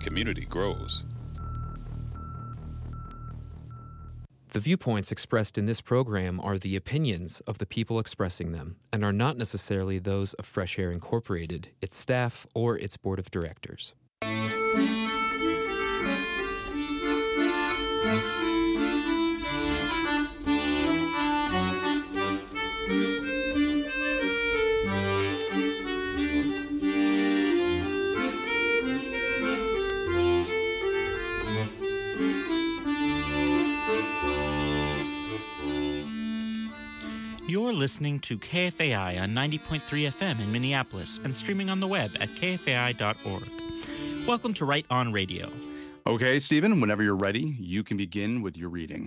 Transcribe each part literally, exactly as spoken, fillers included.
community grows. The viewpoints expressed in this program are the opinions of the people expressing them and are not necessarily those of Fresh Air Incorporated, its staff, or its board of directors. You're listening to K F A I on ninety point three F M in Minneapolis and streaming on the web at k f a i dot org. Welcome to Right On Radio. Okay, Stephen, whenever you're ready, you can begin with your reading.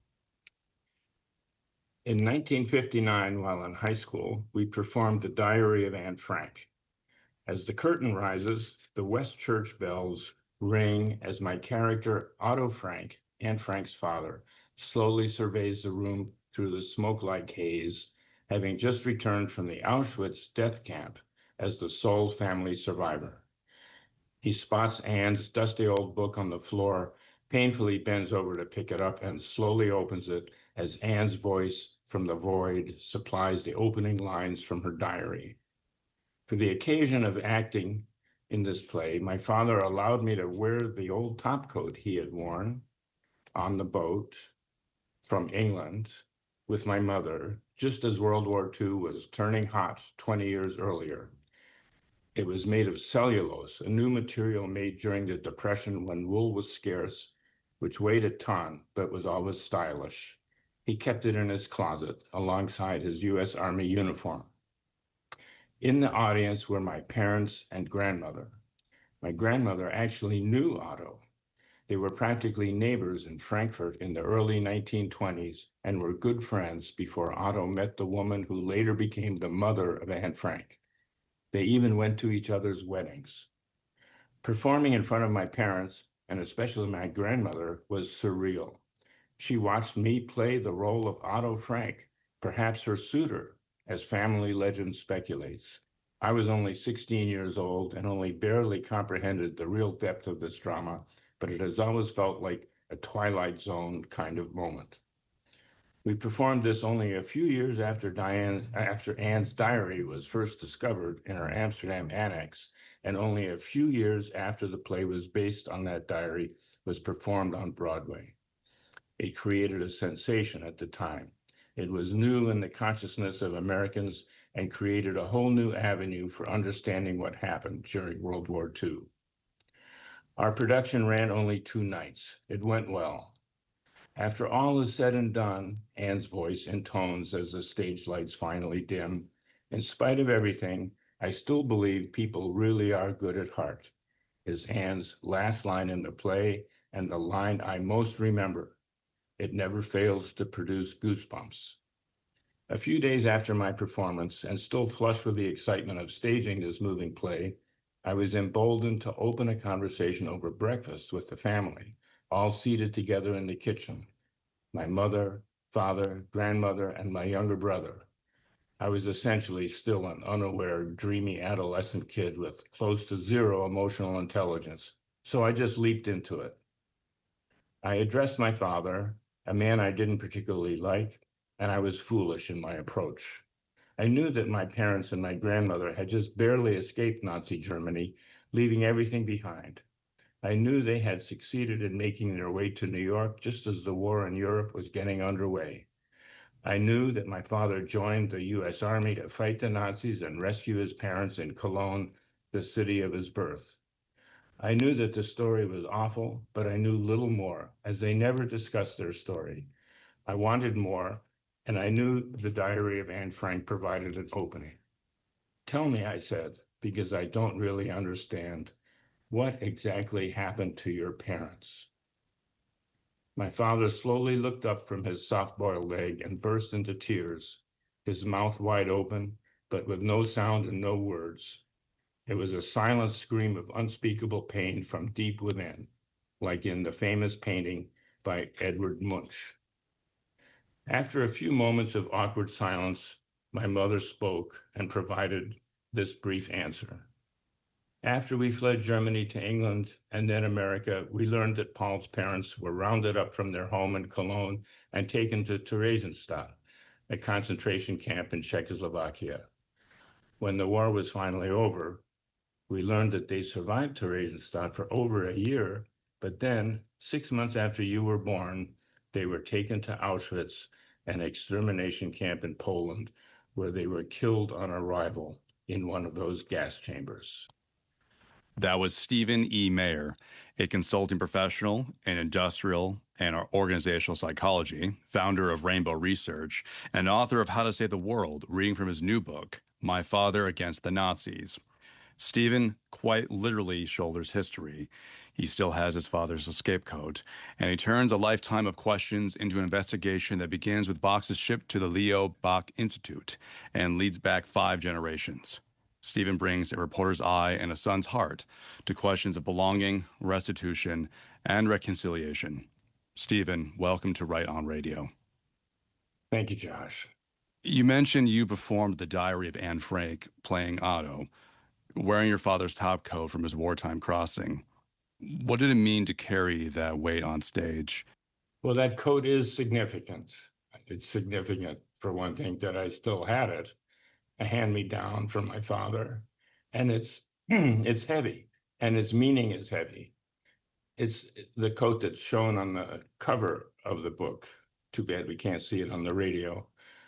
In nineteen fifty-nine, while in high school, we performed The Diary of Anne Frank. As the curtain rises, the West Church bells ring as my character, Otto Frank, Anne Frank's father, slowly surveys the room through the smoke-like haze, having just returned from the Auschwitz death camp as the sole family survivor. He spots Anne's dusty old book on the floor, painfully bends over to pick it up, and slowly opens it as Anne's voice from the void supplies the opening lines from her diary. For the occasion of acting in this play, my father allowed me to wear the old topcoat he had worn on the boat from England with my mother, just as World War Two was turning hot twenty years earlier. It was made of cellulose, a new material made during the Depression when wool was scarce, which weighed a ton, but was always stylish. He kept it in his closet alongside his U S Army uniform. In the audience were my parents and grandmother. My grandmother actually knew Otto. They were practically neighbors in Frankfurt in the early nineteen twenties and were good friends before Otto met the woman who later became the mother of Anne Frank. They even went to each other's weddings. Performing in front of my parents, and especially my grandmother, was surreal. She watched me play the role of Otto Frank, perhaps her suitor, as family legend speculates. I was only sixteen years old and only barely comprehended the real depth of this drama, but it has always felt like a Twilight Zone kind of moment. We performed this only a few years after Diane, after Anne's diary was first discovered in her Amsterdam annex, and only a few years after the play was based on that diary was performed on Broadway. It created a sensation at the time. It was new in the consciousness of Americans and created a whole new avenue for understanding what happened during World War Two. Our production ran only two nights. It went well. After all is said and done, Anne's voice intones as the stage lights finally dim. In spite of everything, I still believe people really are good at heart, is Anne's last line in the play and the line I most remember. It never fails to produce goosebumps. A few days after my performance, and still flushed with the excitement of staging this moving play, I was emboldened to open a conversation over breakfast with the family, all seated together in the kitchen. My mother, father, grandmother, and my younger brother. I was essentially still an unaware, dreamy adolescent kid with close to zero emotional intelligence, so I just leaped into it. I addressed my father, a man I didn't particularly like, and I was foolish in my approach. I knew that my parents and my grandmother had just barely escaped Nazi Germany, leaving everything behind. I knew they had succeeded in making their way to New York just as the war in Europe was getting underway. I knew that my father joined the U S Army to fight the Nazis and rescue his parents in Cologne, the city of his birth. I knew that the story was awful, but I knew little more, as they never discussed their story. I wanted more, and I knew the Diary of Anne Frank provided an opening. Tell me, I said, because I don't really understand. What exactly happened to your parents? My father slowly looked up from his soft-boiled egg and burst into tears, his mouth wide open, but with no sound and no words. It was a silent scream of unspeakable pain from deep within, like in the famous painting by Edvard Munch. After a few moments of awkward silence, my mother spoke and provided this brief answer. After we fled Germany to England and then America, we learned that Paul's parents were rounded up from their home in Cologne and taken to Theresienstadt, a concentration camp in Czechoslovakia. When the war was finally over, we learned that they survived Theresienstadt for over a year, but then, six months after you were born, they were taken to Auschwitz, an extermination camp in Poland, where they were killed on arrival in one of those gas chambers. That was Stephen E. Mayer, a consulting professional in industrial and organizational psychology, founder of Rainbow Research, and author of How to Save the World, reading from his new book, My Father Against the Nazis. Stephen quite literally shoulders history. He still has his father as a scapegoat, and he turns a lifetime of questions into an investigation that begins with boxes shipped to the Leo Baeck Institute and leads back five generations. Stephen brings a reporter's eye and a son's heart to questions of belonging, restitution, and reconciliation. Stephen, welcome to Right On Radio. Thank you, Josh. You mentioned you performed The Diary of Anne Frank playing Otto, wearing your father's topcoat from his wartime crossing. What did it mean to carry that weight on stage? Well, that coat is significant. It's significant, for one thing, that I still had it, a hand-me-down from my father, and it's it's heavy, and its meaning is heavy. It's the coat that's shown on the cover of the book. Too bad we can't see it on the radio,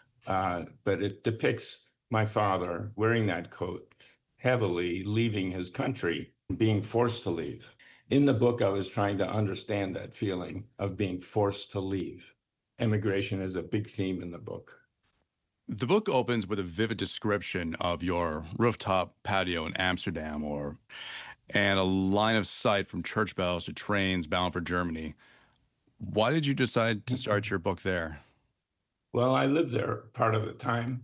uh, but it depicts my father wearing that coat heavily, leaving his country, being forced to leave. In the book, I was trying to understand that feeling of being forced to leave. Immigration is a big theme in the book. The book opens with a vivid description of your rooftop patio in Amsterdam, or and a line of sight from church bells to trains bound for Germany. Why did you decide to start your book there? Well, I lived there part of the time.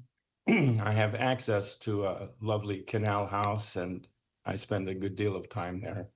I have access to a lovely canal house, and I spend a good deal of time there.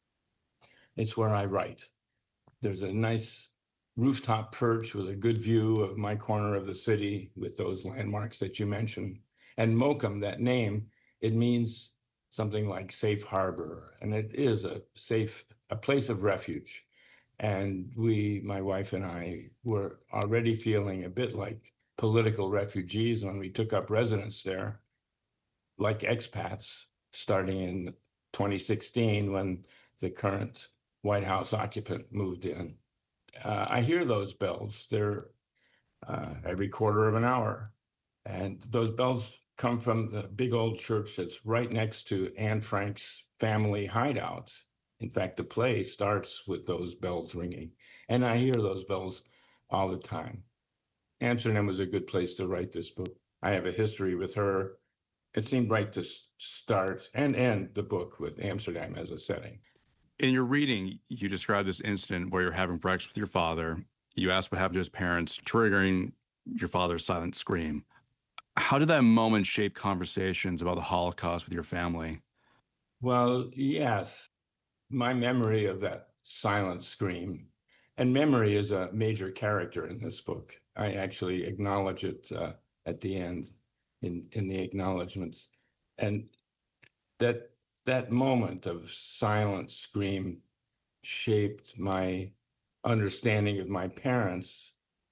It's where I write. There's a nice rooftop perch with a good view of my corner of the city with those landmarks that you mentioned. And Mokum, that name, it means something like safe harbor, and it is a safe, a place of refuge. And we, my wife and I, were already feeling a bit like political refugees when we took up residence there, like expats, starting in twenty sixteen when the current White House occupant moved in. Uh, I hear those bells. They're uh, every quarter of an hour. And those bells come from the big old church that's right next to Anne Frank's family hideout. In fact, the play starts with those bells ringing. And I hear those bells all the time. Amsterdam was a good place to write this book. I have a history with her. It seemed right to start and end the book with Amsterdam as a setting. In your reading, you described this incident where you're having breakfast with your father. You asked what happened to his parents, triggering your father's silent scream. How did that moment shape conversations about the Holocaust with your family? Well, yes. My memory of that silent scream, and memory is a major character in this book. I actually acknowledge it uh, at the end in, in the acknowledgments. And that that moment of silent scream shaped my understanding of my parents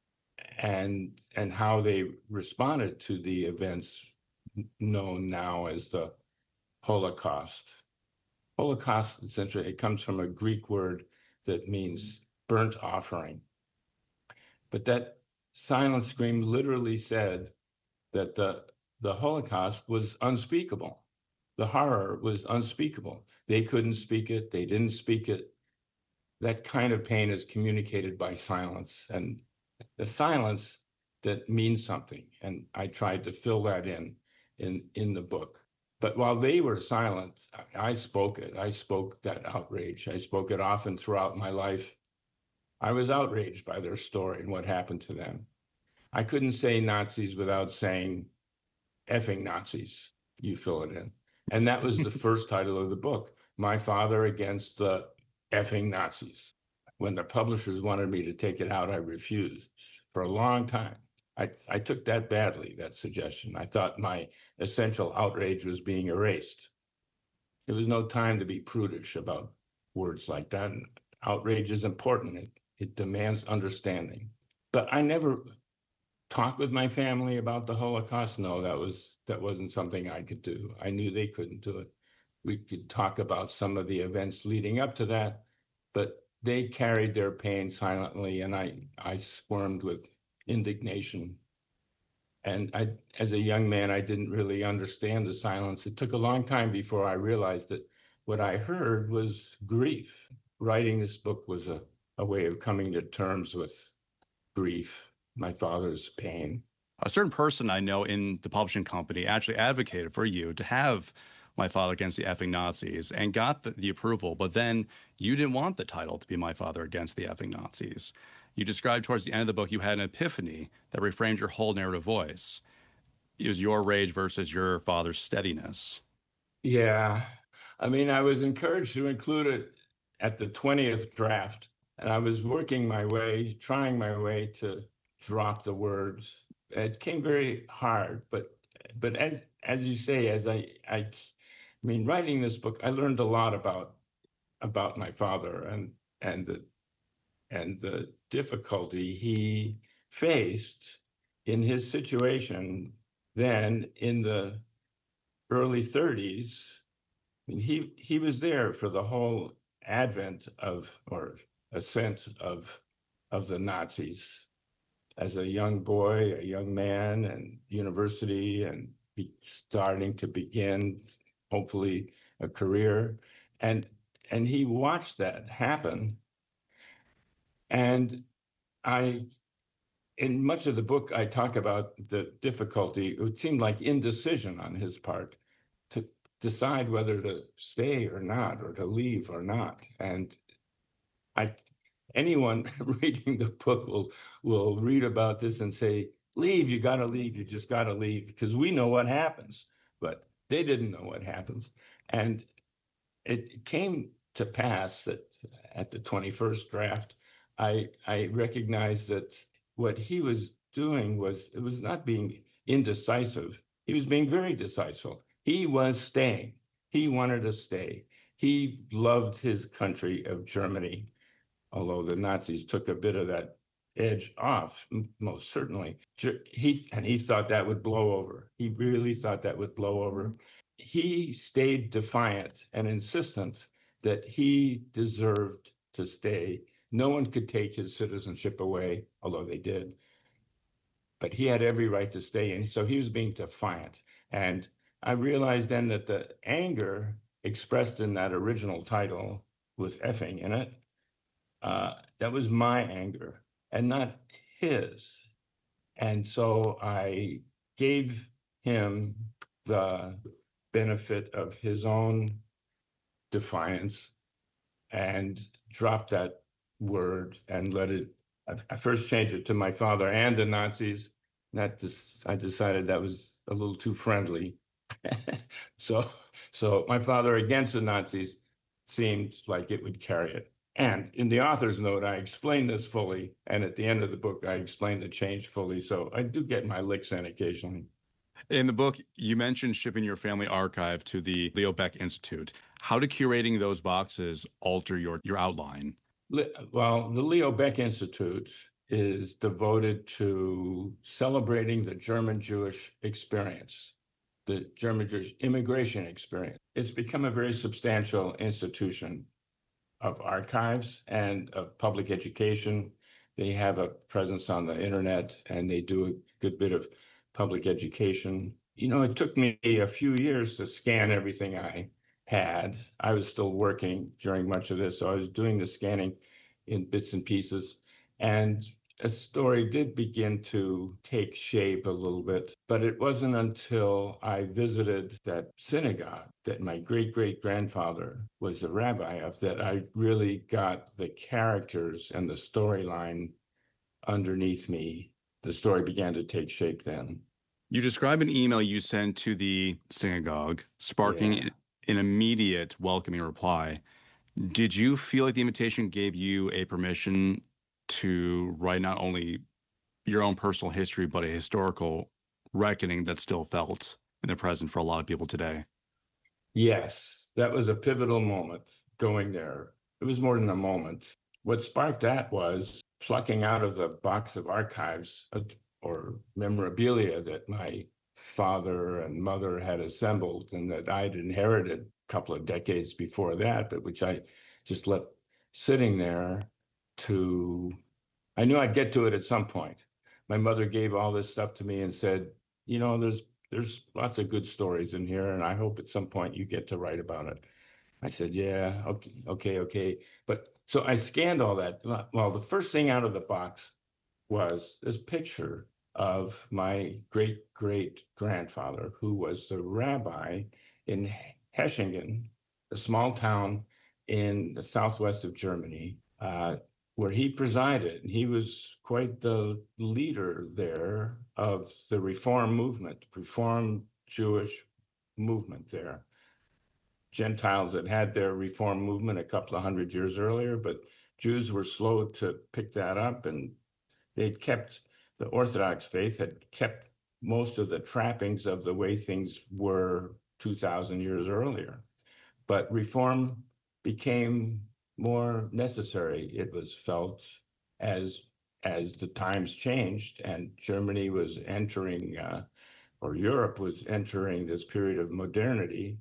and and how they responded to the events known now as the Holocaust. Holocaust, essentially, it comes from a Greek word that means burnt offering. But that silent scream literally said that the, the Holocaust was unspeakable. The horror was unspeakable. They couldn't speak it. They didn't speak it. That kind of pain is communicated by silence, and the silence that means something. And I tried to fill that in, in, in the book. But while they were silent, I spoke it. I spoke that outrage. I spoke it often throughout my life. I was outraged by their story and what happened to them. I couldn't say Nazis without saying effing Nazis. You fill it in. And that was the first title of the book, My Father Against the Effing Nazis. When the publishers wanted me to take it out, I refused for a long time. I, I took that badly, that suggestion. I thought my essential outrage was being erased. There was no time to be prudish about words like that. And outrage is important. It, it demands understanding. But I never talked with my family about the Holocaust. No, that was that wasn't something I could do. I knew they couldn't do it. We could talk about some of the events leading up to that, but they carried their pain silently, and I, I squirmed with indignation. And I, as a young man, I didn't really understand the silence. It took a long time before I realized that what I heard was grief. Writing this book was a, a way of coming to terms with grief, my father's pain. A certain person I know in the publishing company actually advocated for you to have My Father Against the Effing Nazis and got the, the approval, but then you didn't want the title to be My Father Against the Effing Nazis. You described towards the end of the book you had an epiphany that reframed your whole narrative voice. It was your rage versus your father's steadiness. Yeah. I mean, I was encouraged to include it at the twentieth draft, and I was working my way, trying my way to drop the words. It came very hard, but but as as you say, as I I, I mean, writing this book, I learned a lot about about my father and and the and the difficulty he faced in his situation then in the early thirties. I mean, he he was there for the whole advent of or ascent of of the Nazis as a young boy, a young man, and university, and be starting to begin, hopefully, a career. And and he watched that happen. And I, in much of the book, I talk about the difficulty. It seemed like indecision on his part to decide whether to stay or not, or to leave or not. And I, anyone reading the book will will read about this and say, leave, you got to leave, you just got to leave, because we know what happens. But they didn't know what happens. And it came to pass that at the twenty-first draft, I, I recognized that what he was doing was, it was not being indecisive. He was being very decisive. He was staying. He wanted to stay. He loved his country of Germany, although the Nazis took a bit of that edge off, most certainly. He, and he thought that would blow over. He really thought that would blow over. He stayed defiant and insistent that he deserved to stay. No one could take his citizenship away, although they did. But he had every right to stay, and so he was being defiant. And I realized then that the anger expressed in that original title with effing in it, uh, that was my anger and not his. And so I gave him the benefit of his own defiance and dropped that word and let it, I, I first changed it to My Father and the Nazis. That just, I decided that was a little too friendly. so, so My Father Against the Nazis seemed like it would carry it. And in the author's note, I explain this fully. And at the end of the book, I explain the change fully. So I do get my licks in occasionally. In the book, you mentioned shipping your family archive to the Leo Baeck Institute. How did curating those boxes alter your, your outline? Well, the Leo Baeck Institute is devoted to celebrating the German Jewish experience, the German Jewish immigration experience. It's become a very substantial institution of archives and of public education. They have a presence on the internet, and they do a good bit of public education. You know, it took me a few years to scan everything I had. I was still working during much of this, so I was doing the scanning in bits and pieces. And a story did begin to take shape a little bit, but it wasn't until I visited that synagogue that my great-great-grandfather was the rabbi of that I really got the characters and the storyline underneath me. The story began to take shape then. You describe an email you sent to the synagogue, sparking yeah. an immediate welcoming reply. Did you feel like the invitation gave you a permission to write not only your own personal history, but a historical reckoning that's still felt in the present for a lot of people today? Yes. that was a pivotal moment going there. It was more than a moment. What sparked that was plucking out of the box of archives uh, or memorabilia that my father and mother had assembled and that I'd inherited a couple of decades before that, but which I just left sitting there to, I knew I'd get to it at some point. My mother gave all this stuff to me and said, you know, there's there's lots of good stories in here, and I hope at some point you get to write about it. I said, yeah, okay, okay, okay. But so I scanned all that. Well, the first thing out of the box was this picture of my great great grandfather, who was the rabbi in Hechingen, a small town in the southwest of Germany, uh, where he presided. He was quite the leader there of the Reform movement, Reform Jewish movement there. Gentiles had had their Reform movement a couple of hundred years earlier, but Jews were slow to pick that up, and they'd kept, the Orthodox faith had kept most of the trappings of the way things were two thousand years earlier. But Reform became more necessary, it was felt, as as the times changed and Germany was entering, uh, or Europe was entering this period of modernity,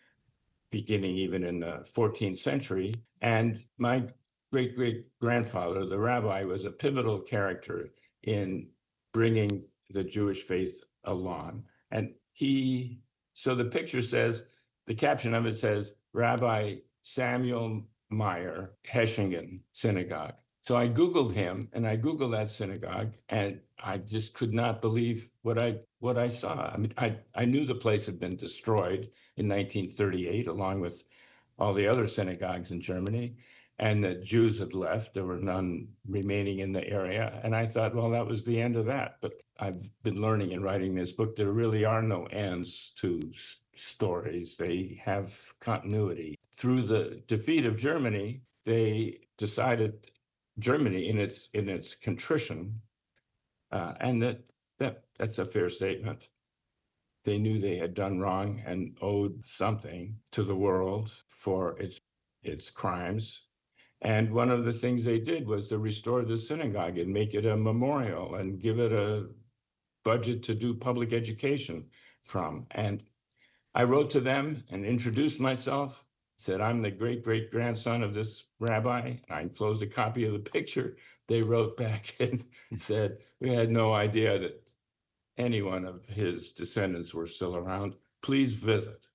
beginning even in the fourteenth century. And my great-great-grandfather, the rabbi, was a pivotal character in bringing the Jewish faith along. And he, so the picture says, the caption of it says, Rabbi Samuel Meyer, Hechingen Synagogue. So I Googled him, and I Googled that synagogue, and I just could not believe what I what I saw. I mean, I, I knew the place had been destroyed in nineteen thirty-eight, along with all the other synagogues in Germany, and the Jews had left. There were none remaining in the area. And I thought, well, that was the end of that. But I've been learning in writing this book, there really are no ends to s- stories. They have continuity. Through the defeat of Germany, they decided, Germany in its in its contrition, uh, and that that that's a fair statement. They knew they had done wrong and owed something to the world for its its crimes. And one of the things they did was to restore the synagogue and make it a memorial and give it a budget to do public education from. And I wrote to them and introduced myself, said, I'm the great-great-grandson of this rabbi. I enclosed a copy of the picture. They wrote back and said, we had no idea that any one of his descendants were still around. Please visit.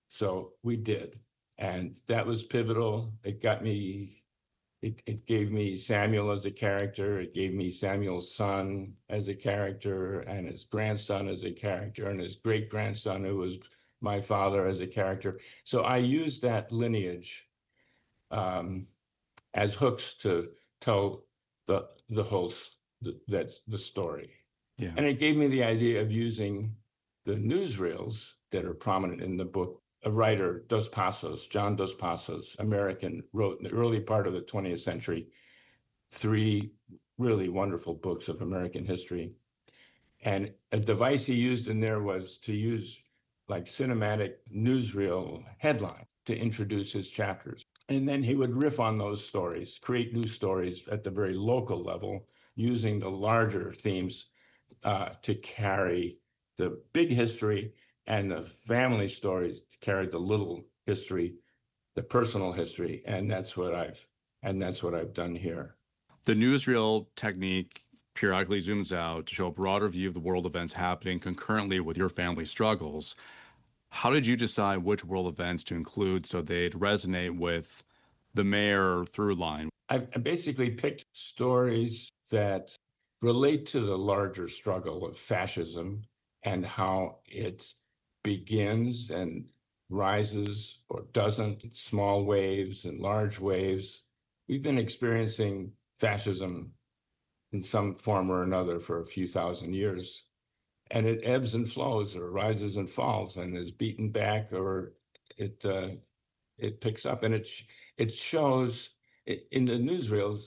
So we did. And that was pivotal. It got me, it, it gave me Samuel as a character. It gave me Samuel's son as a character, and his grandson as a character, and his great-grandson, who was my father, as a character. So I used that lineage um, as hooks to tell the the whole the, that's the story. Yeah. And it gave me the idea of using the newsreels that are prominent in the book. A writer, Dos Passos, John Dos Passos, American, wrote in the early part of the twentieth century three really wonderful books of American history. And a device he used in there was to use like cinematic newsreel headline to introduce his chapters. And then he would riff on those stories, create new stories at the very local level, using the larger themes uh, to carry the big history, and the family stories to carry the little history, the personal history. And that's what I've and that's what I've done here. The newsreel technique periodically zooms out to show a broader view of the world events happening concurrently with your family struggles. How did you decide which world events to include so they'd resonate with the Meyer through line? I basically picked stories that relate to the larger struggle of fascism and how it begins and rises or doesn't, small waves and large waves. We've been experiencing fascism in some form or another for a few thousand years. And it ebbs and flows, or rises and falls, and is beaten back, or it uh, it picks up. And it sh- it shows it, in the newsreels,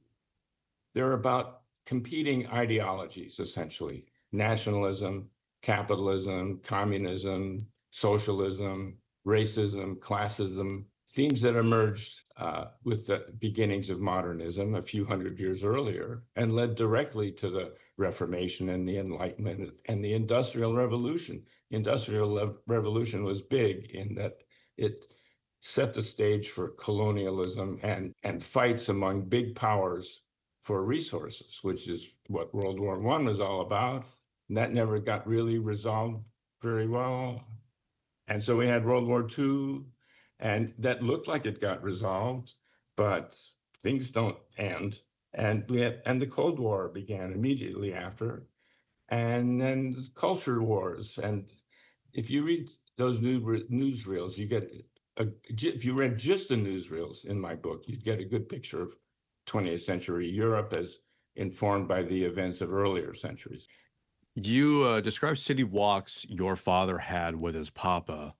they're about competing ideologies, essentially: nationalism, capitalism, communism, socialism, racism, classism, themes that emerged uh, with the beginnings of modernism a few hundred years earlier and led directly to the Reformation and the Enlightenment and the Industrial Revolution. The Industrial Revolution was big in that it set the stage for colonialism and, and fights among big powers for resources, which is what World War One was all about. And that never got really resolved very well. And so we had World War Two, and that looked like it got resolved, but things don't end. And we had, and the Cold War began immediately after, and then culture wars. And if you read those new newsreels, you get a, if you read just the newsreels in my book, you'd get a good picture of twentieth century Europe as informed by the events of earlier centuries. You uh, described city walks your father had with his papa.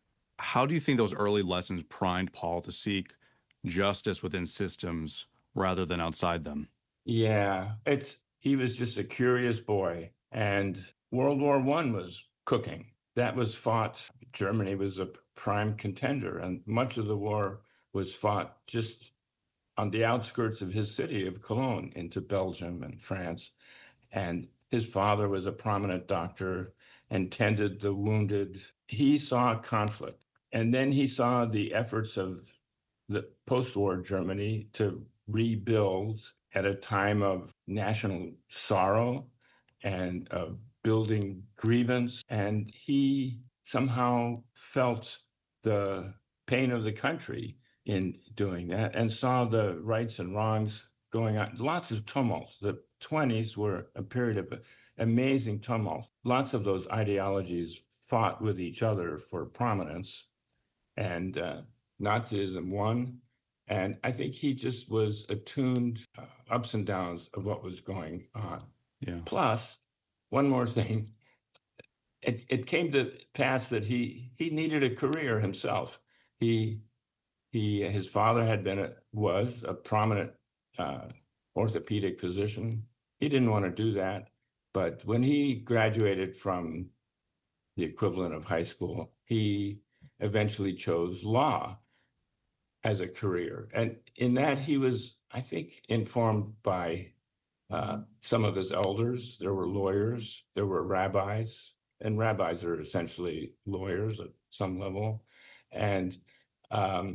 How do you think those early lessons primed Paul to seek justice within systems rather than outside them? Yeah, it's he was just a curious boy, and World War One was cooking. That was fought. Germany was a prime contender, and much of the war was fought just on the outskirts of his city of Cologne into Belgium and France. And his father was a prominent doctor and tended the wounded. He saw conflict. And then he saw the efforts of the post-war Germany to rebuild at a time of national sorrow and of building grievance. And he somehow felt the pain of the country in doing that and saw the rights and wrongs going on. Lots of tumult. The twenties were a period of amazing tumult. Lots of those ideologies fought with each other for prominence, and uh, Nazism won. And I think he just was attuned uh, ups and downs of what was going on. Yeah. Plus, one more thing, it, it came to pass that he he needed a career himself. He he his father had been a, was a prominent uh, orthopedic physician. He didn't want to do that, but when he graduated from the equivalent of high school, he eventually chose law as a career. And in that, he was, I think, informed by uh, some of his elders. There were lawyers, there were rabbis, and rabbis are essentially lawyers at some level. And um,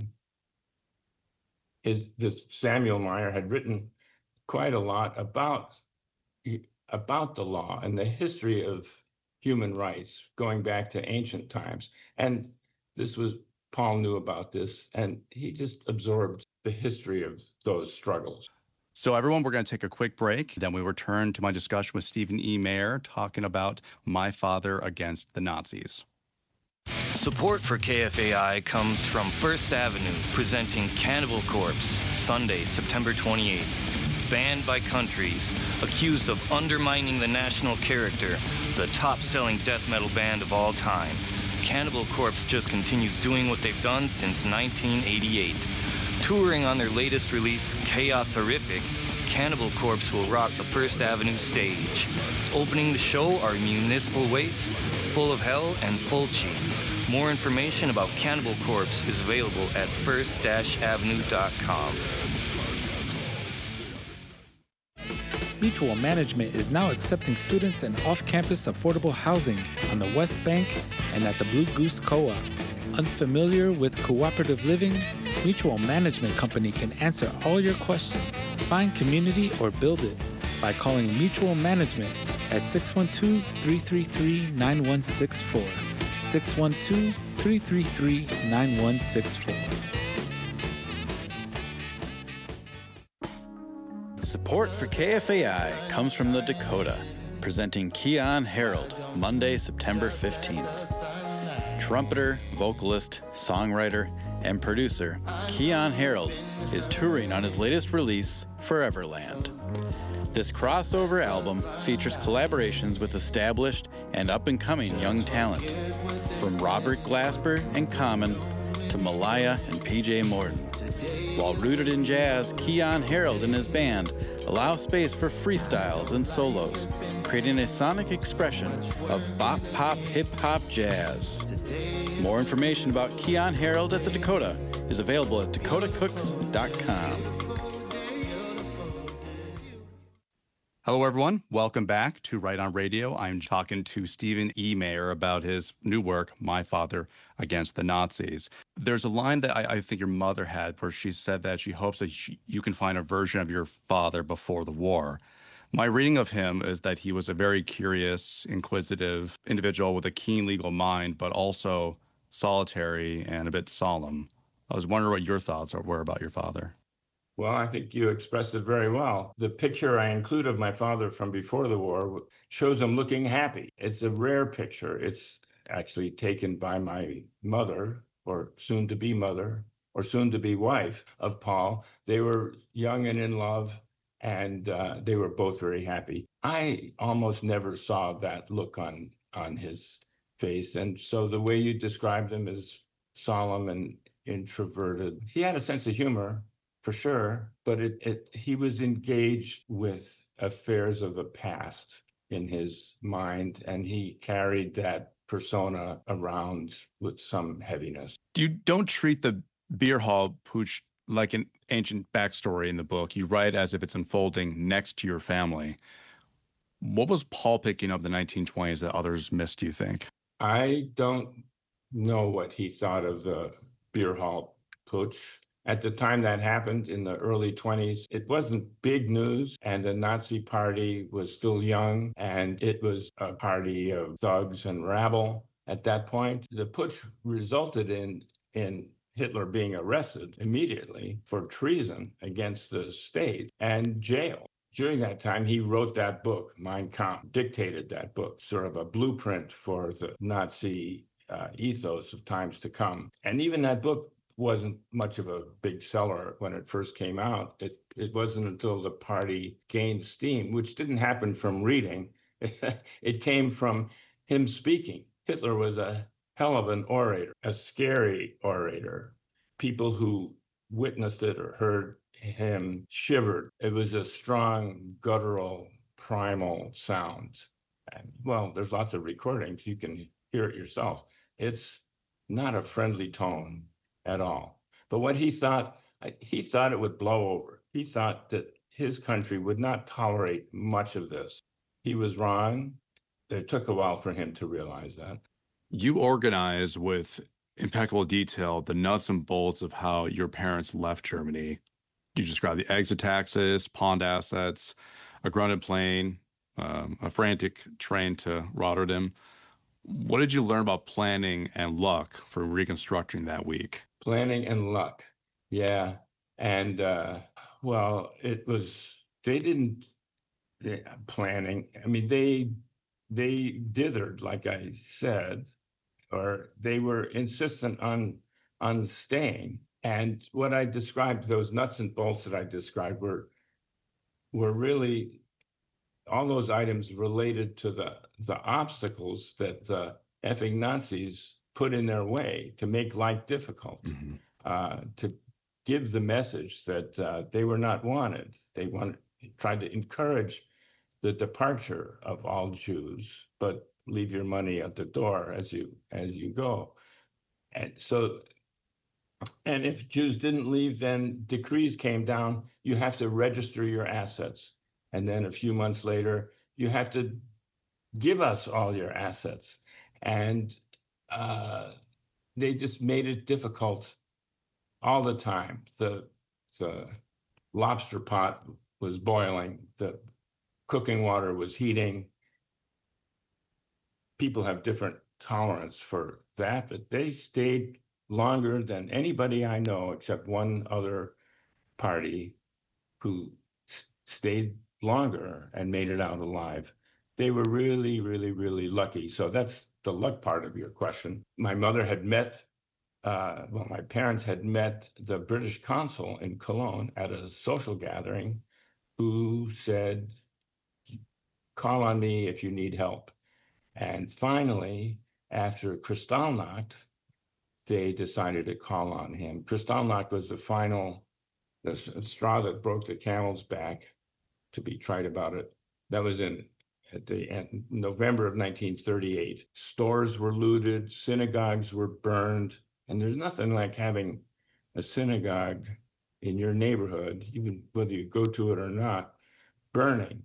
his, this Samuel Meyer had written quite a lot about, about the law and the history of human rights going back to ancient times. And this was, Paul knew about this, and he just absorbed the history of those struggles. So everyone, we're going to take a quick break. Then we return to my discussion with Stephen E. Mayer talking about My Father Against the Nazis. Support for K F A I comes from First Avenue, presenting Cannibal Corpse, Sunday, September twenty-eighth. Banned by countries, accused of undermining the national character, the top-selling death metal band of all time, Cannibal Corpse just continues doing what they've done since nineteen eighty-eight. Touring on their latest release, Chaos Horrific, Cannibal Corpse will rock the First Avenue stage. Opening the show are Municipal Waste, Full of Hell, and Fulci. More information about Cannibal Corpse is available at first avenue dot com. Mutual Management is now accepting students in off-campus affordable housing on the West Bank and at the Blue Goose Co-op. Unfamiliar with cooperative living? Mutual Management Company can answer all your questions. Find community or build it by calling Mutual Management at six one two, three three three, nine one six four. six one two, three three three, nine one six four. Support for K F A I comes from the Dakota, presenting Keon Harold, Monday, September fifteenth. Trumpeter, vocalist, songwriter, and producer Keon Harold is touring on his latest release, Foreverland. This crossover album features collaborations with established and up-and-coming young talent, from Robert Glasper and Common to Malaya and P J Morton. While rooted in jazz, Keon Harold and his band allow space for freestyles and solos, creating a sonic expression of bop, pop, hip-hop jazz. More information about Keon Harold at the Dakota is available at dakota cooks dot com. Hello, everyone. Welcome back to Right on Radio. I'm talking to Stephen E. Mayer about his new work, My Father Against the Nazis. There's a line that I, I think your mother had where she said that she hopes that she, you can find a version of your father before the war. My reading of him is that he was a very curious, inquisitive individual with a keen legal mind, but also solitary and a bit solemn. I was wondering what your thoughts were about your father. Well, I think you expressed it very well. The picture I include of my father from before the war shows him looking happy. It's a rare picture. It's actually taken by my mother, or soon-to-be mother, or soon-to-be wife of Paul. They were young and in love, and uh, they were both very happy. I almost never saw that look on, on his face. And so the way you described him is solemn and introverted. He had a sense of humor, for sure, but it, it he was engaged with affairs of the past in his mind, and he carried that persona around with some heaviness. You don't treat the beer hall putsch like an ancient backstory in the book. You write as if it's unfolding next to your family. What was Paul picking up in the nineteen twenties that others missed, do you think? I don't know what he thought of the beer hall putsch. At the time that happened in the early twenties, it wasn't big news, and the Nazi Party was still young, and it was a party of thugs and rabble at that point. The putsch resulted in, in Hitler being arrested immediately for treason against the state and jailed. During that time, he wrote that book, Mein Kampf, dictated that book, sort of a blueprint for the Nazi uh, ethos of times to come. And even that book wasn't much of a big seller when it first came out. It it wasn't until the party gained steam, which didn't happen from reading. It came from him speaking. Hitler was a hell of an orator, a scary orator. People who witnessed it or heard him shivered. It was a strong, guttural, primal sound. And, well, there's lots of recordings. You can hear it yourself. It's not a friendly tone at all. But what he thought, he thought it would blow over. He thought that his country would not tolerate much of this. He was wrong. It took a while for him to realize that. You organize with impeccable detail the nuts and bolts of how your parents left Germany. You describe the exit taxes, pawned assets, a grounded plane, um, a frantic train to Rotterdam. What did you learn about planning and luck for reconstructing that week? Planning and luck. Yeah. And, uh, well, it was, they didn't, yeah, planning. I mean, they, they dithered, like I said, or they were insistent on, on staying. And what I described, those nuts and bolts that I described were, were really all those items related to the, the obstacles that the effing Nazis put in their way to make life difficult, mm-hmm. uh, to give the message that uh, they were not wanted. They wanted, tried to encourage the departure of all Jews, but leave your money at the door as you as you go. And so, and if Jews didn't leave, then decrees came down. You have to register your assets, and then a few months later, you have to give us all your assets. And Uh, they just made it difficult all the time. The the lobster pot was boiling, the cooking water was heating. People have different tolerance for that, but they stayed longer than anybody I know, except one other party who s- stayed longer and made it out alive. They were really, really, really lucky. So that's the luck part of your question. My mother had met, uh, well, my parents had met the British consul in Cologne at a social gathering who said, call on me if you need help. And finally, after Kristallnacht, they decided to call on him. Kristallnacht was the final, the straw that broke the camel's back, to be trite about it. That was in at the end, November of nineteen thirty-eight. Stores were looted, synagogues were burned, and there's nothing like having a synagogue in your neighborhood, even whether you go to it or not, burning.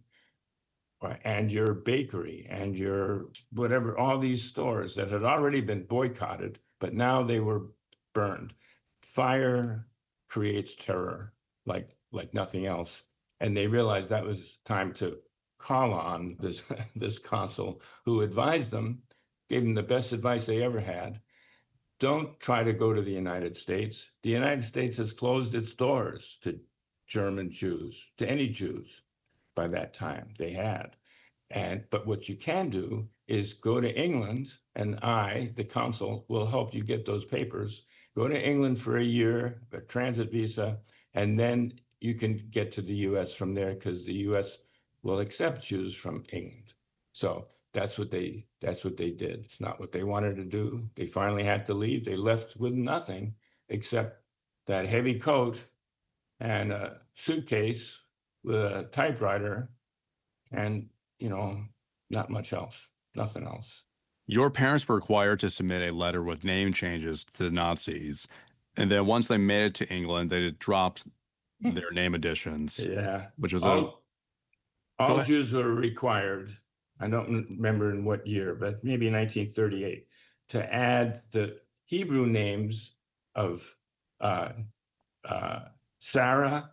And your bakery and your whatever, all these stores that had already been boycotted, but now they were burned. Fire creates terror like like nothing else. And they realized that was time to call on this this consul, who advised them, gave them the best advice they ever had. Don't try to go to the United States. The United States has closed its doors to German Jews, to any Jews. By that time they had. And but what you can do is go to England, and I, the consul, will help you get those papers. Go to England for a year, a transit visa, and then you can get to the U S from there, because the U S will accept Jews from England. So that's what they that's what they did. It's not what they wanted to do. They finally had to leave. They left with nothing except that heavy coat and a suitcase with a typewriter, and, you know, not much else, nothing else. Your parents were required to submit a letter with name changes to the Nazis. And then once they made it to England, they dropped their name additions. Yeah. Which was all, a, all Jews were required, I don't remember in what year, but maybe nineteen thirty-eight, to add the Hebrew names of uh, uh, Sarah,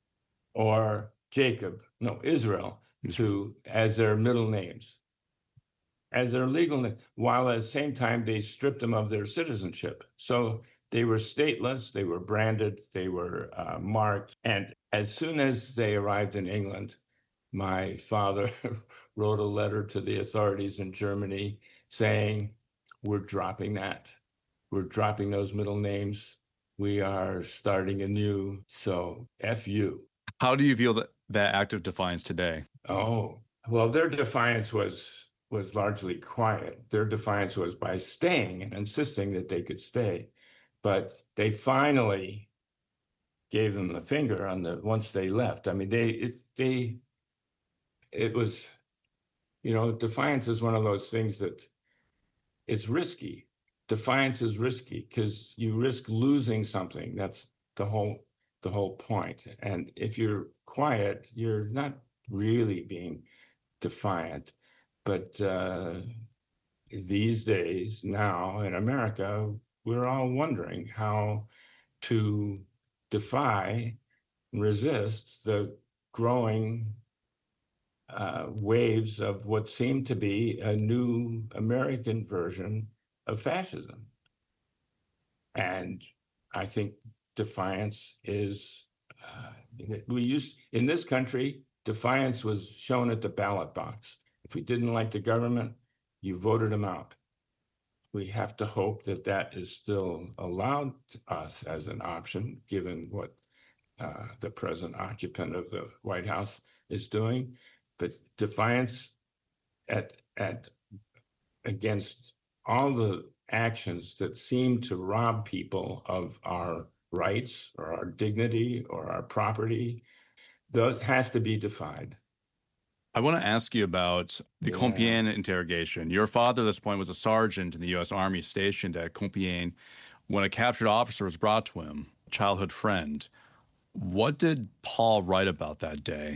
or Jacob, no, Israel, to as their middle names, as their legal name, while at the same time they stripped them of their citizenship. So they were stateless, they were branded, they were uh, marked. And as soon as they arrived in England, my father wrote a letter to the authorities in Germany saying, we're dropping that. We're dropping those middle names. We are starting anew. So F you. How do you feel that, that act of defiance today? Oh, well, their defiance was was largely quiet. Their defiance was by staying and insisting that they could stay. But they finally gave them the finger on the once they left. I mean, they it, they it was, you know, defiance is one of those things that it's risky. Defiance is risky because you risk losing something. That's the whole the whole point. And if you're quiet, you're not really being defiant. But uh, these days, now in America, we're all wondering how to defy and resist the growing uh, waves of what seem to be a new American version of fascism. And I think defiance is, uh, we use, in this country, defiance was shown at the ballot box. If we didn't like the government, you voted them out. We have to hope that that is still allowed to us as an option, given what uh, the present occupant of the White House is doing. But defiance at at against all the actions that seem to rob people of our rights or our dignity or our property, that has to be defied. I want to ask you about the yeah. Compiègne interrogation. Your father at this point was a sergeant in the U S Army stationed at Compiègne when a captured officer was brought to him, a childhood friend. What did Paul write about that day?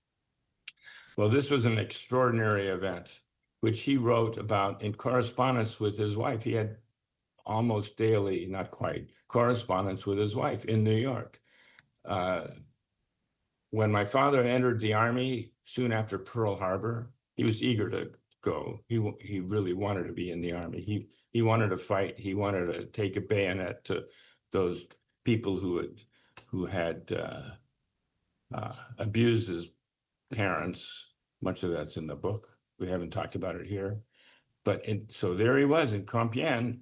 Well, this was an extraordinary event, which he wrote about in correspondence with his wife. He had almost daily, not quite, correspondence with his wife in New York. Uh, when my father entered the Army soon after Pearl Harbor, he was eager to go. He he really wanted to be in the Army. He he wanted to fight. He wanted to take a bayonet to those people who had who had uh, uh, abused his parents. Much of that's in the book. We haven't talked about it here. But in, so there he was in Compiègne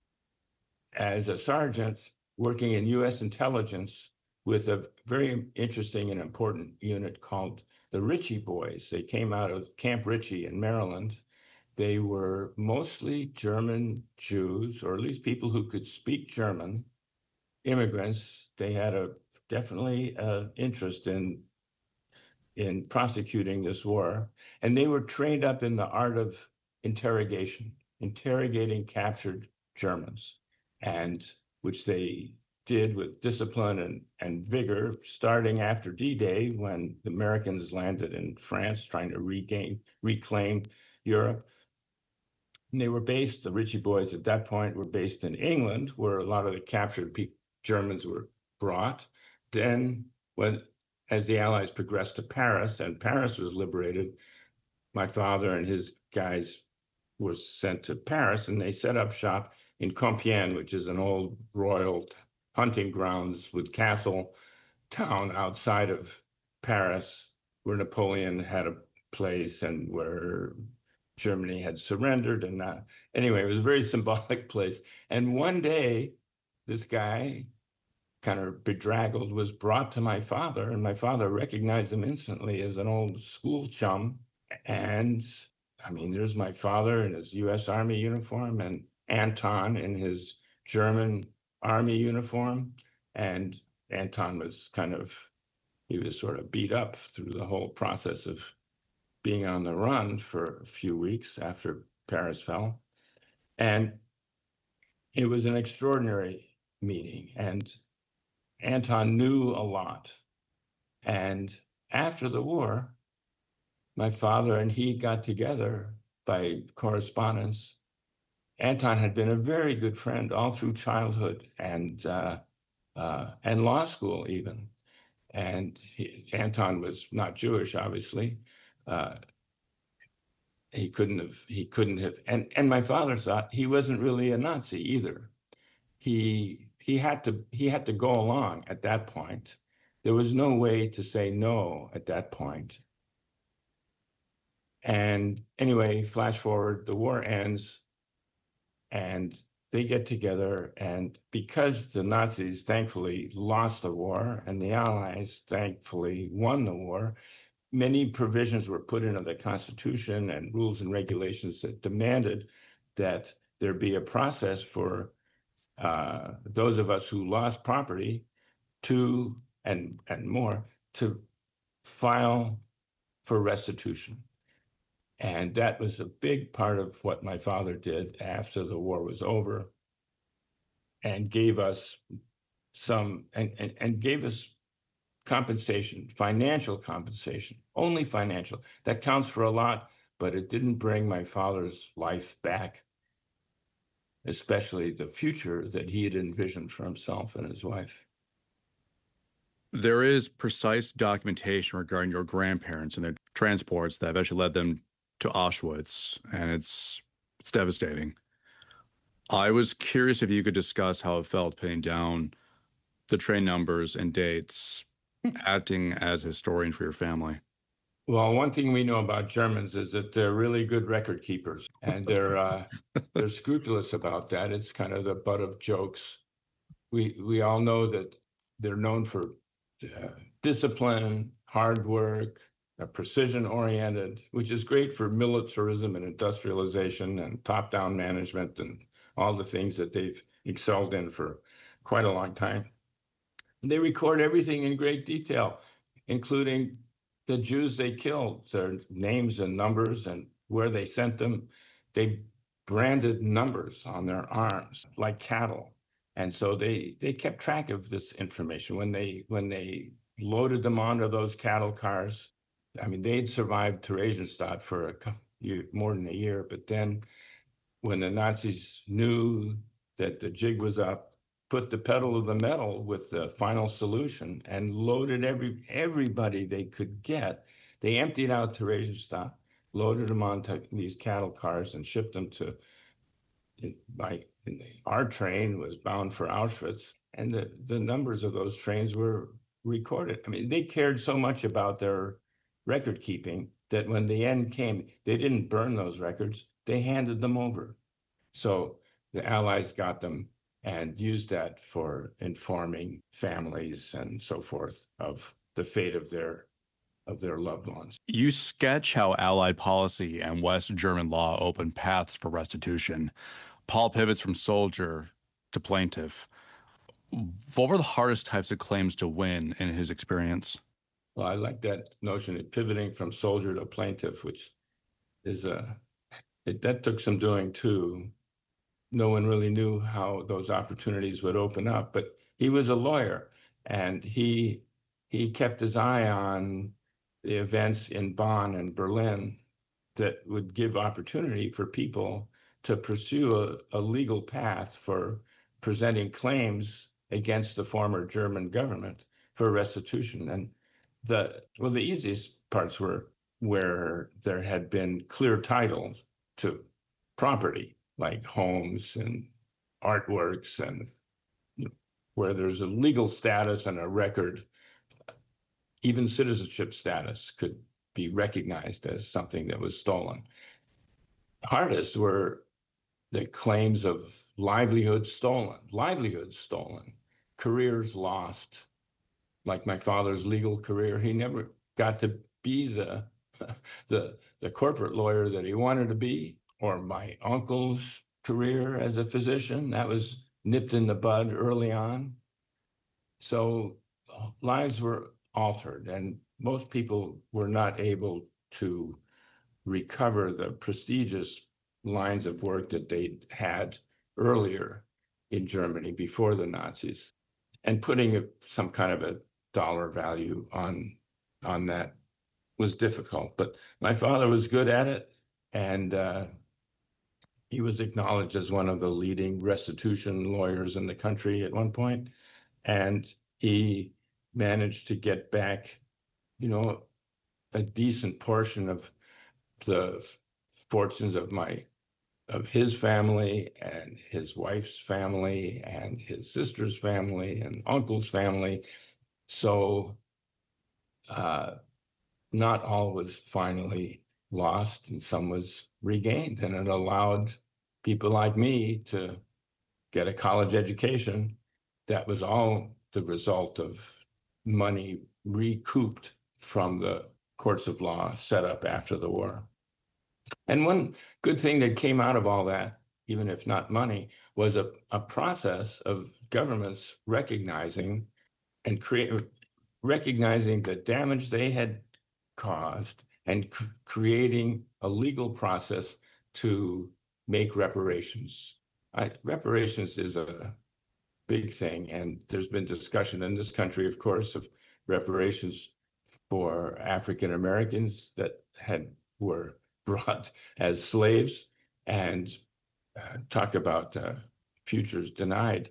as a sergeant working in U S intelligence with a very interesting and important unit called the Ritchie Boys. They came out of Camp Ritchie in Maryland. They were mostly German Jews, or at least people who could speak German, immigrants. They had a definitely an interest in in prosecuting this war. And they were trained up in the art of interrogation, interrogating captured Germans, and which they did with discipline and, and vigor, starting after D-Day, when the Americans landed in France trying to regain, reclaim Europe. And they were based, the Ritchie boys at that point were based in England, where a lot of the captured pe- Germans were brought. Then, when as the Allies progressed to Paris and Paris was liberated, my father and his guys was sent to Paris, and they set up shop in Compiègne, which is an old royal hunting grounds with castle town outside of Paris, where Napoleon had a place and where Germany had surrendered. And not, anyway, it was a very symbolic place. And one day, this guy, kind of bedraggled, was brought to my father, and my father recognized him instantly as an old school chum. And I mean, there's my father in his U S Army uniform and Anton in his German Army uniform. And Anton was kind of, he was sort of beat up through the whole process of being on the run for a few weeks after Paris fell. And it was an extraordinary meeting. And Anton knew a lot. And after the war, my father and he got together by correspondence. Anton had been a very good friend all through childhood and uh, uh, and law school even. And he, Anton was not Jewish, obviously. Uh, he couldn't have. He couldn't have. And and my father thought he wasn't really a Nazi either. He he had to he had to go along at that point. There was no way to say no at that point. And anyway, flash forward, the war ends, and they get together. And because the Nazis thankfully lost the war and the Allies thankfully won the war, many provisions were put into the Constitution and rules and regulations that demanded that there be a process for uh, those of us who lost property to, and, and more, to file for restitution. And that was a big part of what my father did after the war was over, and gave us some, and, and, and gave us compensation, financial compensation, only financial. That counts for a lot, but it didn't bring my father's life back, especially the future that he had envisioned for himself and his wife. There is precise documentation regarding your grandparents and their transports that eventually led them to Auschwitz, and it's it's devastating. I was curious if you could discuss how it felt pinning down the train numbers and dates, acting as a historian for your family. Well, one thing we know about Germans is that they're really good record keepers, and they're uh, they're scrupulous about that. It's kind of the butt of jokes. We we all know that they're known for uh, discipline, hard work, uh, precision-oriented, which is great for militarism and industrialization and top-down management and all the things that they've excelled in for quite a long time. They record everything in great detail, including the Jews they killed, their names and numbers and where they sent them. They branded numbers on their arms like cattle. And so they, they kept track of this information. When they when they loaded them onto those cattle cars, I mean, they'd survived Theresienstadt for a couple, year, more than a year. But then when the Nazis knew that the jig was up, put the pedal to the metal with the final solution and loaded every everybody they could get. They emptied out Theresienstadt, loaded them onto these cattle cars, and shipped them to, by our train was bound for Auschwitz. And the, the numbers of those trains were recorded. I mean, they cared so much about their record keeping that when the end came, they didn't burn those records, they handed them over. So the Allies got them and used that for informing families and so forth of the fate of their of their loved ones. You sketch how Allied policy and West German law opened paths for restitution. Paul pivots from soldier to plaintiff. What were the hardest types of claims to win in his experience? Well, I like that notion of pivoting from soldier to plaintiff, which is a, it, that took some doing too. No one really knew how those opportunities would open up, but he was a lawyer, and he he kept his eye on the events in Bonn and Berlin that would give opportunity for people to pursue a, a legal path for presenting claims against the former German government for restitution. And the well, the easiest parts were where there had been clear title to property, like homes and artworks, and you know, where there's a legal status and a record. Even citizenship status could be recognized as something that was stolen. Hardest were the claims of livelihood stolen, livelihoods stolen, careers lost. Like my father's legal career, he never got to be the the the corporate lawyer that he wanted to be, or my uncle's career as a physician, that was nipped in the bud early on. So lives were altered, and most people were not able to recover the prestigious lines of work that they'd had earlier in Germany before the Nazis. And putting a, some kind of a dollar value on on that was difficult. But my father was good at it, and uh, he was acknowledged as one of the leading restitution lawyers in the country at one point, and he managed to get back, you know, a decent portion of the fortunes of my of his family and his wife's family and his sister's family and uncle's family. So uh, not all was finally lost, and some was regained, and it allowed people like me to get a college education that was all the result of money recouped from the courts of law set up after the war. And one good thing that came out of all that, even if not money, was a, a process of governments recognizing and create, recognizing the damage they had caused and c- creating a legal process to make reparations. I, reparations is a big thing, and there's been discussion in this country, of course, of reparations for African Americans that had were brought as slaves, and uh, talk about uh, futures denied.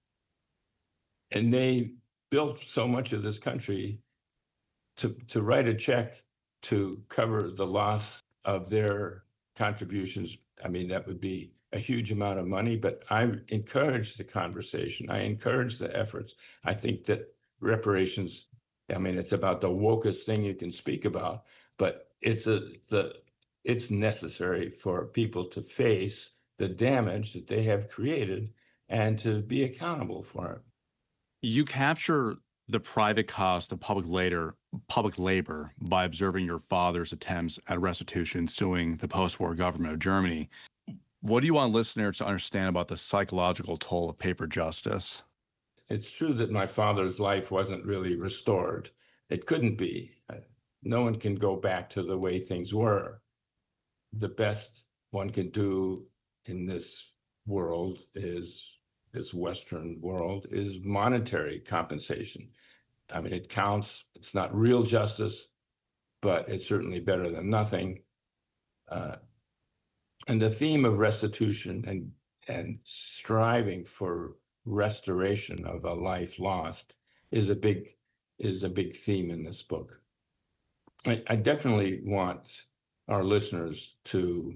And they built so much of this country to to write a check to cover the loss of their contributions. I mean, that would be a huge amount of money, but I encourage the conversation. I encourage the efforts. I think that reparations, I mean, it's about the wokest thing you can speak about, but it's a the it's necessary for people to face the damage that they have created and to be accountable for it. You capture the private cost of public labor, public labor by observing your father's attempts at restitution suing the post-war government of Germany. What do you want listeners to understand about the psychological toll of paper justice? It's true that my father's life wasn't really restored. It couldn't be. No one can go back to the way things were. The best one can do in this world is, this Western world, is monetary compensation. I mean, it counts. It's not real justice, but it's certainly better than nothing. Uh, and the theme of restitution and and striving for restoration of a life lost is a big is a big theme in this book. I, I definitely want our listeners to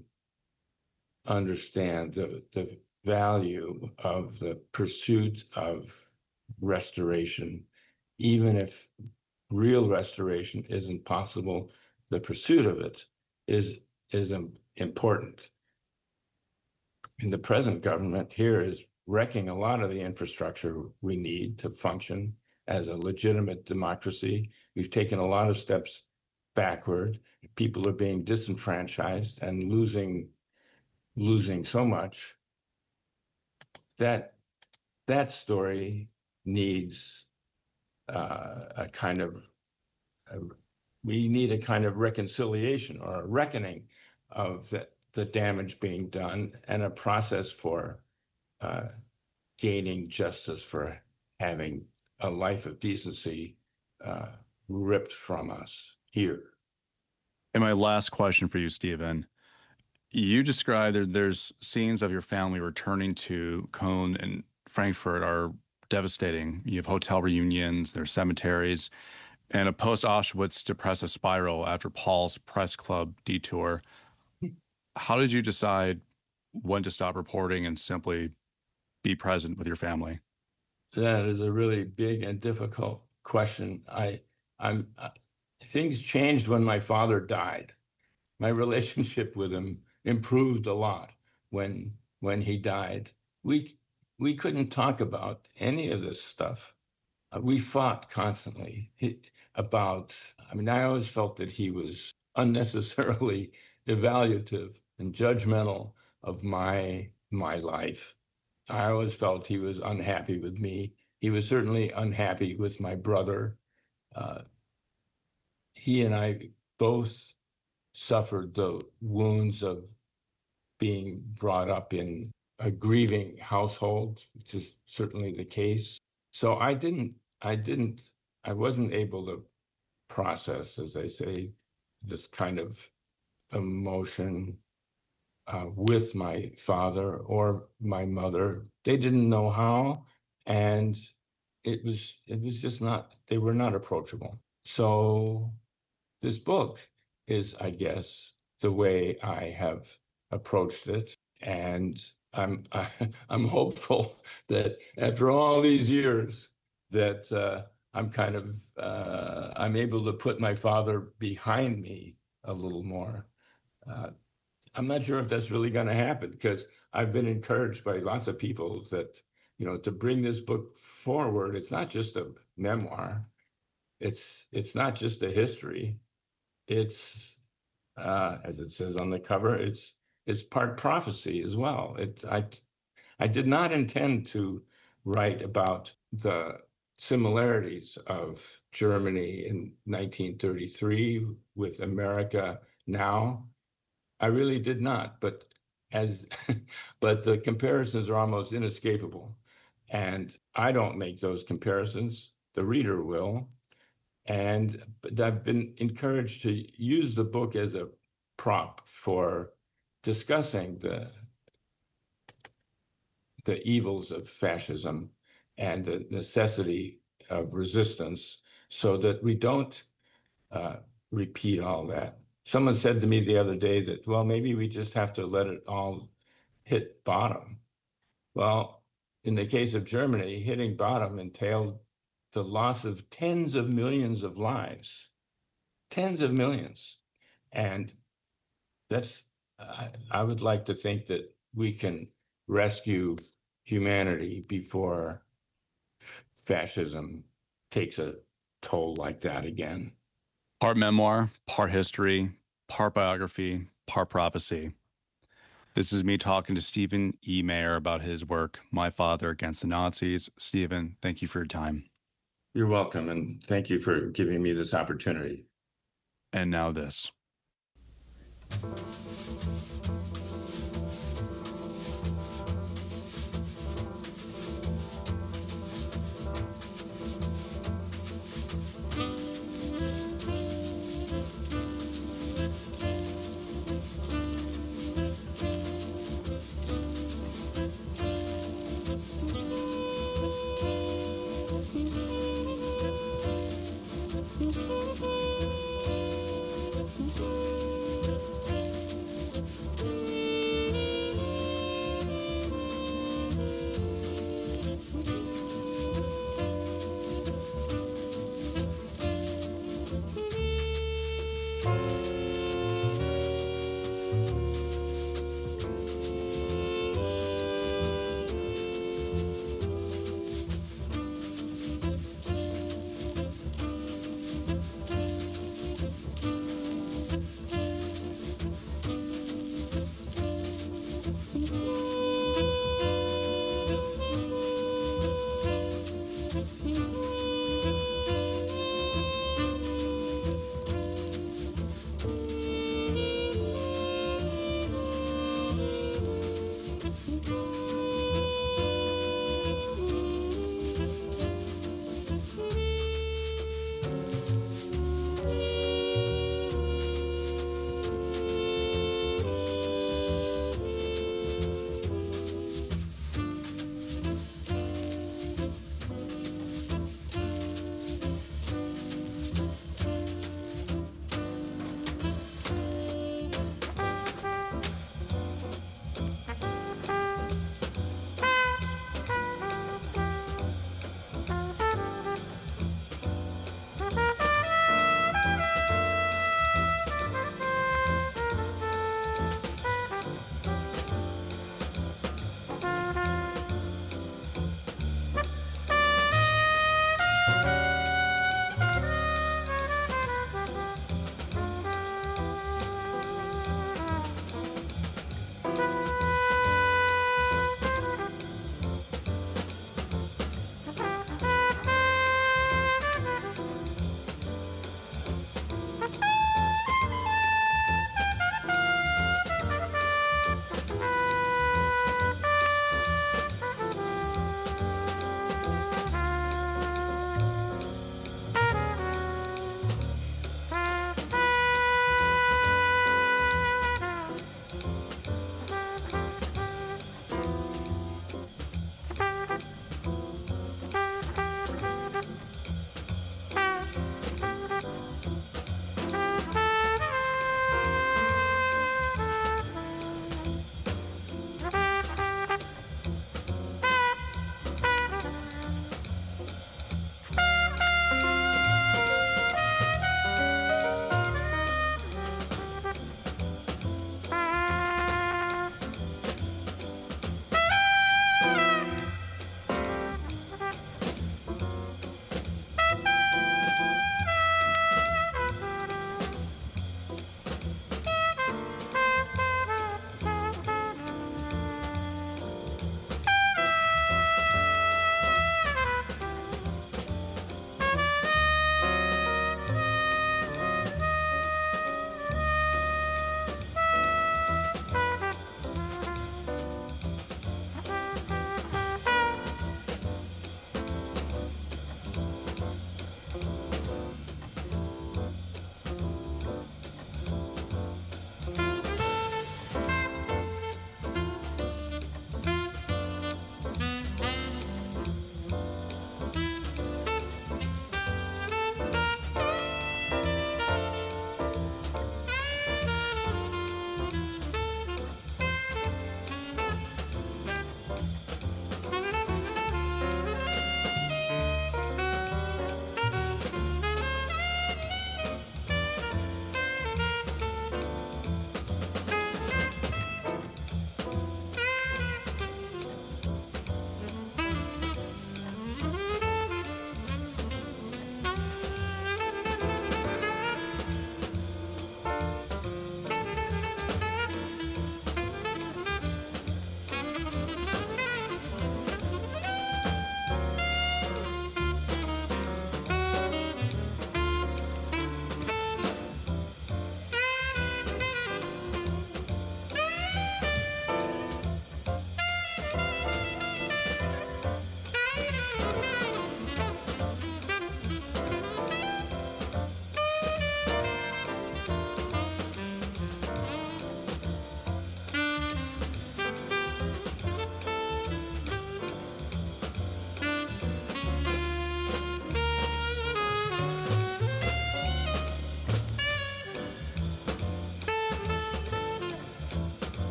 understand the, the value of the pursuit of restoration, even if real restoration isn't possible. The pursuit of it is is important. And the present government here is wrecking a lot of the infrastructure we need to function as a legitimate democracy. We've taken a lot of steps backward. People are being disenfranchised and losing losing so much. That that story needs uh, a kind of a we need a kind of reconciliation or a reckoning of the, the damage being done and a process for uh, gaining justice for having a life of decency uh, ripped from us here. And my last question for you, Stephen. You described there, there's scenes of your family returning to Cologne and Frankfurt are devastating. You have hotel reunions, there's cemeteries, and a post-Auschwitz depressive spiral after Paul's press club detour. How did you decide when to stop reporting and simply be present with your family? That is a really big and difficult question. I, I'm, uh, things changed when my father died. My relationship with him improved a lot when when he died. We we couldn't talk about any of this stuff. Uh, we fought constantly he, about. I mean, I always felt that he was unnecessarily evaluative and judgmental of my my life. I always felt he was unhappy with me. He was certainly unhappy with my brother. Uh, he and I both suffered the wounds of being brought up in a grieving household, which is certainly the case. So I didn't, I didn't, I wasn't able to process, as I say, this kind of emotion uh, with my father or my mother. They didn't know how, and it was, it was just not, they were not approachable. So this book is, I guess, the way I have approached it. And I'm I, I'm hopeful that after all these years that uh, I'm kind of, uh, I'm able to put my father behind me a little more. Uh, I'm not sure if that's really going to happen, because I've been encouraged by lots of people that, you know, to bring this book forward. It's not just a memoir. It's, it's not just a history. It's, uh, as it says on the cover, it's it's part prophecy as well. It, I, I did not intend to write about the similarities of Germany in nineteen thirty-three with America now. I really did not, but as, but the comparisons are almost inescapable, and I don't make those comparisons. The reader will. And but I've been encouraged to use the book as a prop for discussing the the evils of fascism and the necessity of resistance, so that we don't uh, repeat all that. Someone said to me the other day that, well, maybe we just have to let it all hit bottom. Well, in the case of Germany, hitting bottom entailed the loss of tens of millions of lives, tens of millions. And that's, I, I would like to think that we can rescue humanity before f- fascism takes a toll like that again. Part memoir, part history, part biography, part prophecy. This is me talking to Stephen E. Meyer about his work, My Father Against the Nazis. Stephen, thank you for your time. You're welcome, and thank you for giving me this opportunity. And now this.